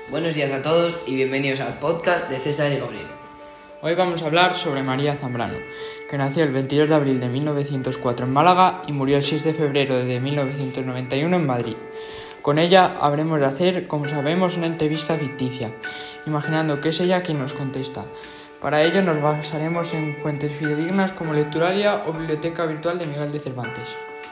Buenos días a todos y bienvenidos al podcast de César y Gabriel. Hoy vamos a hablar sobre María Zambrano, que nació el 22 de abril de 1904 en Málaga y murió el 6 de febrero de 1991 en Madrid. Con ella habremos de hacer, como sabemos, una entrevista ficticia, imaginando que es ella quien nos contesta. Para ello nos basaremos en fuentes fidedignas como Lecturalia o Biblioteca Virtual de Miguel de Cervantes.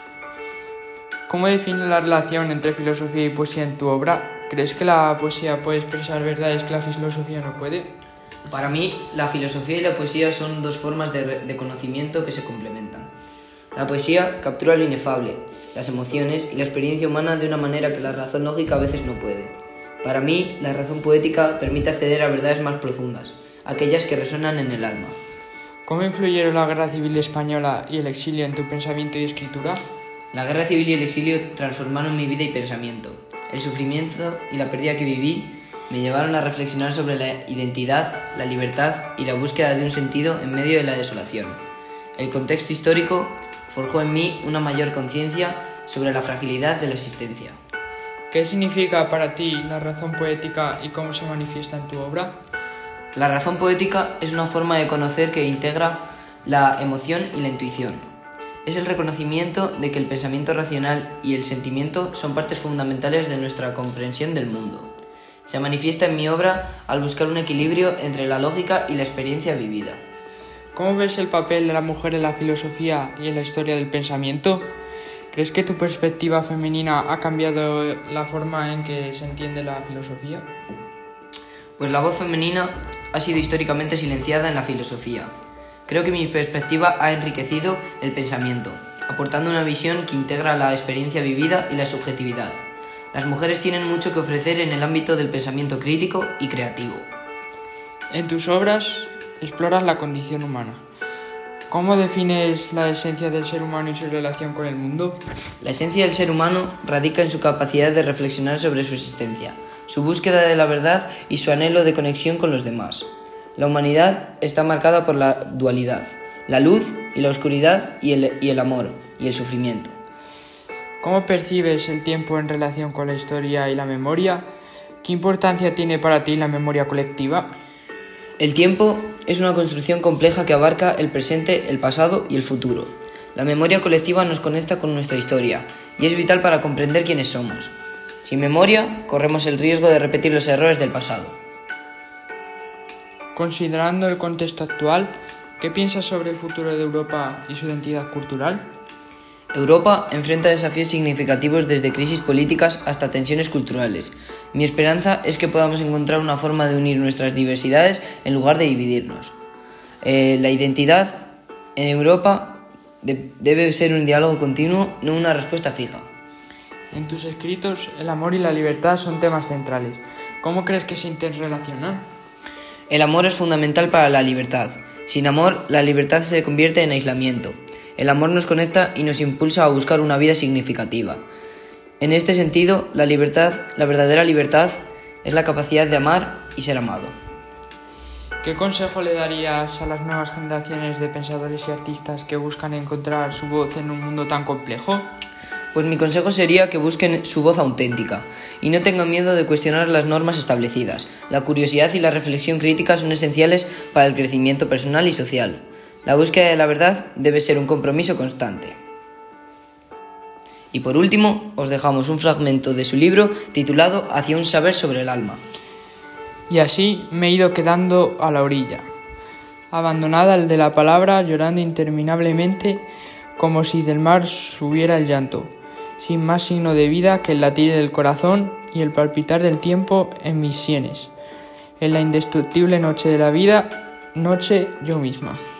¿Cómo defines la relación entre filosofía y poesía en tu obra? ¿Crees que la poesía puede expresar verdades que la filosofía no puede? Para mí, la filosofía y la poesía son dos formas de conocimiento que se complementan. La poesía captura lo inefable, las emociones y la experiencia humana de una manera que la razón lógica a veces no puede. Para mí, la razón poética permite acceder a verdades más profundas, aquellas que resuenan en el alma. ¿Cómo influyeron la Guerra Civil Española y el exilio en tu pensamiento y escritura? La guerra civil y el exilio transformaron mi vida y pensamiento. El sufrimiento y la pérdida que viví me llevaron a reflexionar sobre la identidad, la libertad y la búsqueda de un sentido en medio de la desolación. El contexto histórico forjó en mí una mayor conciencia sobre la fragilidad de la existencia. ¿Qué significa para ti la razón poética y cómo se manifiesta en tu obra? La razón poética es una forma de conocer que integra la emoción y la intuición. Es el reconocimiento de que el pensamiento racional y el sentimiento son partes fundamentales de nuestra comprensión del mundo. Se manifiesta en mi obra al buscar un equilibrio entre la lógica y la experiencia vivida. ¿Cómo ves el papel de la mujer en la filosofía y en la historia del pensamiento? ¿Crees que tu perspectiva femenina ha cambiado la forma en que se entiende la filosofía? Pues la voz femenina ha sido históricamente silenciada en la filosofía. Creo que mi perspectiva ha enriquecido el pensamiento, aportando una visión que integra la experiencia vivida y la subjetividad. Las mujeres tienen mucho que ofrecer en el ámbito del pensamiento crítico y creativo. En tus obras exploras la condición humana. ¿Cómo defines la esencia del ser humano y su relación con el mundo? La esencia del ser humano radica en su capacidad de reflexionar sobre su existencia, su búsqueda de la verdad y su anhelo de conexión con los demás. La humanidad está marcada por la dualidad, la luz y la oscuridad y el amor y el sufrimiento. ¿Cómo percibes el tiempo en relación con la historia y la memoria? ¿Qué importancia tiene para ti la memoria colectiva? El tiempo es una construcción compleja que abarca el presente, el pasado y el futuro. La memoria colectiva nos conecta con nuestra historia y es vital para comprender quiénes somos. Sin memoria, corremos el riesgo de repetir los errores del pasado. Considerando el contexto actual, ¿qué piensas sobre el futuro de Europa y su identidad cultural? Europa enfrenta desafíos significativos desde crisis políticas hasta tensiones culturales. Mi esperanza es que podamos encontrar una forma de unir nuestras diversidades en lugar de dividirnos. La identidad en Europa debe ser un diálogo continuo, no una respuesta fija. En tus escritos, el amor y la libertad son temas centrales. ¿Cómo crees que se interrelacionan? El amor es fundamental para la libertad. Sin amor, la libertad se convierte en aislamiento. El amor nos conecta y nos impulsa a buscar una vida significativa. En este sentido, la verdadera libertad, es la capacidad de amar y ser amado. ¿Qué consejo le darías a las nuevas generaciones de pensadores y artistas que buscan encontrar su voz en un mundo tan complejo? Pues mi consejo sería que busquen su voz auténtica y no tengan miedo de cuestionar las normas establecidas. La curiosidad y la reflexión crítica son esenciales para el crecimiento personal y social. La búsqueda de la verdad debe ser un compromiso constante. Y por último, os dejamos un fragmento de su libro titulado Hacia un saber sobre el alma. Y así me he ido quedando a la orilla, abandonada al de la palabra, llorando interminablemente, como si del mar subiera el llanto, sin más signo de vida que el latir del corazón y el palpitar del tiempo en mis sienes. En la indestructible noche de la vida, noche yo misma.